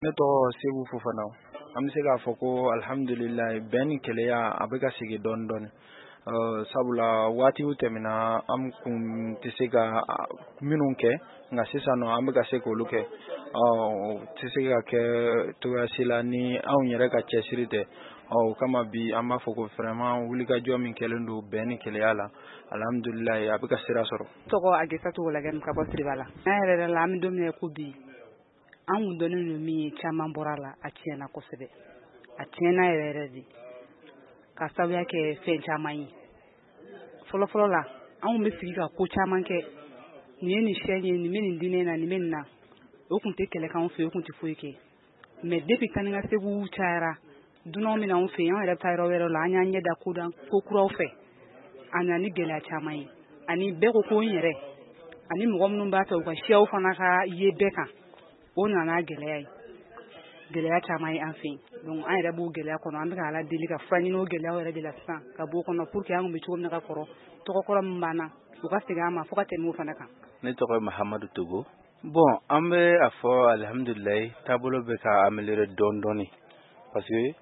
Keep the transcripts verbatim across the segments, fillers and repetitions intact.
Ne tɔgɔ Seku Fofana. An bɛ se k'a fɔ ko alhamdulillah bɛn ni kɛlɛya a bɛ ka sigi dɔɔni dɔɔni. Euh sabula waatiw tɛmɛna an kun tɛ se ka minnu kɛ nka sisan nɔ an bɛ ka se k'olu kɛ. Ɔ tɛ se ka kɛ togoya si la ni anw yɛrɛ ka cɛsiri tɛ. Ɔ o kama bi an b'a fɔ ko vraiment wulikajɔ min kɛlen don bɛn ni kɛlɛya la alhamdulillah a bɛ ka sira sɔrɔ. Tɔgɔ Agisatu Wulagɛni ka bɔ Siribala. An yɛrɛ la an bɛ don min na ko bi an kun dɔnnen don min ye caman bɔra la a tiɲɛna kosɛbɛ. A tiɲɛna yɛrɛ yɛrɛ de. Ka sababuya kɛ fɛn caman ye. Fɔlɔ fɔlɔ la anw bɛ sigi ka ko caman kɛ. Nin ye nin sɛ ye, nin bɛ nin diinɛ na, nin bɛ nin na. O kun tɛ kɛlɛ k'anw fɛ, o kun tɛ foyi kɛ. Mais depuis taa ni ka seginw cayara, dunanw bɛ na anw fɛ, an yɛrɛ bɛ taa yɔrɔ wɛrɛw la, an y'an ɲɛ da ko kuraw fɛ. A nana ni gɛlɛya caman ye. Ani bɛɛ ko ko n yɛrɛ, ani mɔgɔ minnu b'a fɛ u ka siyaw fana ka ye bɛɛ kan. O nana gɛlɛya ye. Gɛlɛya caman ye an fɛ yen. Donc an yɛrɛ b'o gɛlɛya kɔnɔ, an bɛ ka Ala deli ka fura ɲini o gɛlɛyaw yɛrɛ de la sisan ka bɔ o kɔnɔ pour que an kun bɛ cogo min na ka kɔrɔ, tɔgɔkɔrɔ min b'an na u ka segin an ma fo ka tɛmɛ o fana kan. Ne tɔgɔ ye Mahamadu Togo. Bon an bɛ a fɔ alhamdulillah taabolo bɛ ka améliorer dɔɔni dɔɔni parce que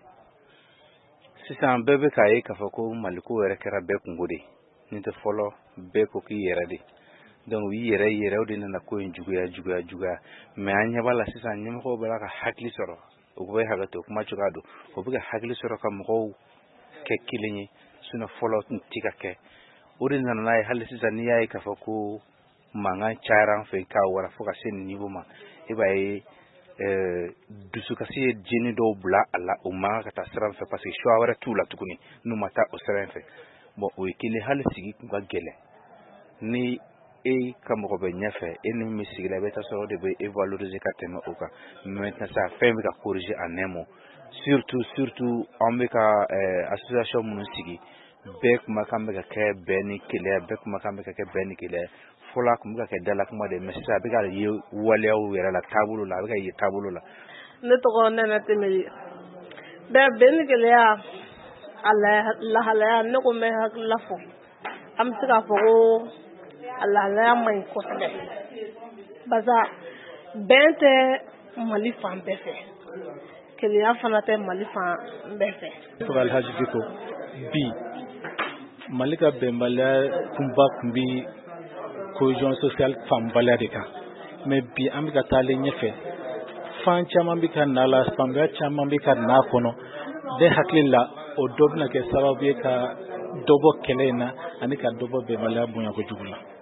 sisan bɛɛ bɛ k'a ye k'a fɔ ko Mali ko yɛrɛ kɛra bɛɛ kungo de ye. N'o tɛ fɔlɔ bɛɛ ko k'i yɛrɛ de. Donc u yɛrɛ yɛrɛ o de nana ko in juguya juguya juguya mais an ɲɛ b'a la sisan ɲɛmɔgɔw bɛla ka hakili sɔrɔ u bɛ hakɛto kuma cogoya don u bɛ ka hakili sɔrɔ ka mɔgɔw kɛ kelen ye sinon fɔlɔ tun tɛ ka kɛ o de nana n'a ye hali sisan n'i y'a ye k'a fɔ ko mankan cayara an fɛ k'a wara fo ka se nin niveau ma i b'a ye dusukasi ye jeni dɔw bila a la o man ka taa sira fɛ parce que choix wɛrɛ t'u la tuguni n'u ma taa o sira fɛ bon o ye kelen hali sigi kun ka gɛlɛn ni e ka mɔgɔ bɛ ɲɛfɛ e ni min sigila i bɛ taa sɔrɔ de bɛ e valoriser ka tɛmɛ o kan maintenant sa fɛn bɛ ka corriger en un mot surtout surtout an bɛ ka association minnu sigi bɛɛ kumakan bɛ ka kɛ bɛn ni kɛlɛya bɛɛ kumakan bɛ ka kɛ bɛn ni kɛlɛya fɔlɔ a kun bɛ ka kɛ dalakuma de mais sisan a bɛ ka ye waleyaw yɛrɛ la taabolo la a bɛ ka ye taabolo la. Ne tɔgɔ Nɛnɛ Temeli. Bɛɛ bɛn ni kɛlɛya a lahalaya ne ko n bɛ hakilila fɔ an bɛ se k'a fɔ ko a lahalaya man ɲi kosɛbɛ barisa bɛn tɛ Mali fan bɛɛ fɛ kɛlɛya fana tɛ Mali fan bɛɛ fɛ. Ne tɔgɔ Alhaji Diko. Bi Mali ka bɛnbaliya kunba kun bi cohésion sociale fanbaliya de kan mais bi an bɛ ka taalen ɲɛfɛ fan caman bɛ ka na la fanbaliya caman bɛ ka na kɔnɔ bɛɛ hakili la o dɔ bɛna kɛ sababu ye ka dɔ bɔ kɛlɛ in na ani ka dɔ bɔ bɛnbaliya bonya kojugu la.